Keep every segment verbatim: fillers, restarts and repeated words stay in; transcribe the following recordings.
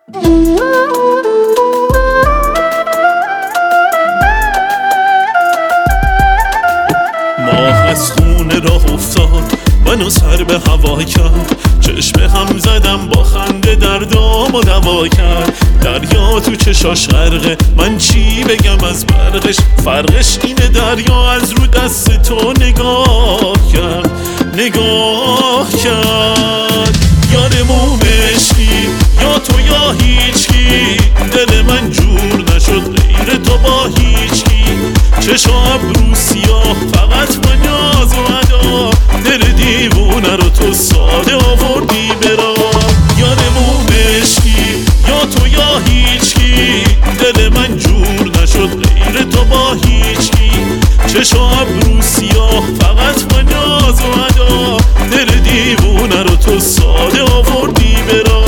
ماه از خونه راه افتاد منو سر به هوا کرد، چشم هم زدم با خنده دردام و دوا کرد. دریا تو چشاش غرقه، من چی بگم از برقش؟ فرقش اینه دریا از رو دست تو نگاه کرد، نگاه کرد. یارمون عشقی یا تو یا هیچکی، دل من جور نشد غیر تو با هیچکی. چشم ابرو سیاه فقط با نیاز و ادا، دل دیوونه رو تو ساده آوردی برا. یارمون عشقی یا تو یا هیچکی، دل من جور نشد غیر تو با هیچکی. چشم ابرو سیاه فقط با نیاز و ادا، دل دیوونه رو تو ساده آوردی برا.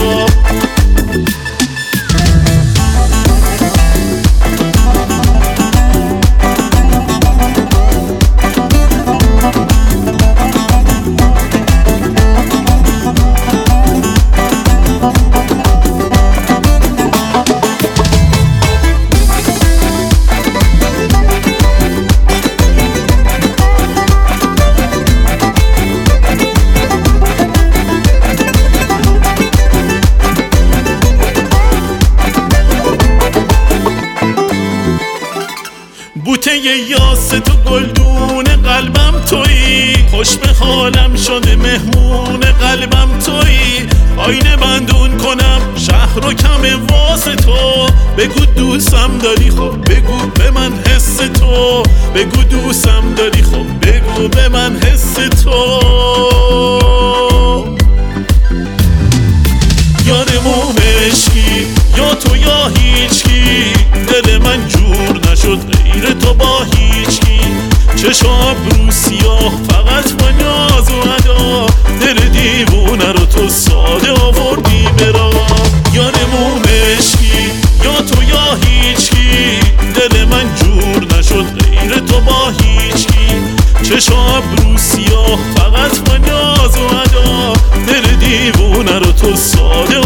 بوته یاس تو گلدون قلبم تویی، خوش به حالم شده مهمون قلبم تویی. آینه بندون کنم شهر و کم واسه تو، بگو دوستم داری خب بگو به من حس تو، بگو دوستم داری خب بگو به من حس تو. یارمون عشقی یا تو یا هیچکی، دل من جور نشد غیر تو با هیچکی. چشم ابرو سیاه فقط با نیاز و ادا، دل دیوونه رو تو ساده آوردی برا. یارمون عشقی یا تو یا هیچکی، دل من جور نشد غیر تو با هیچکی. چشم ابرو سیاه فقط با نیاز و ادا، دل دیوونه رو تو ساده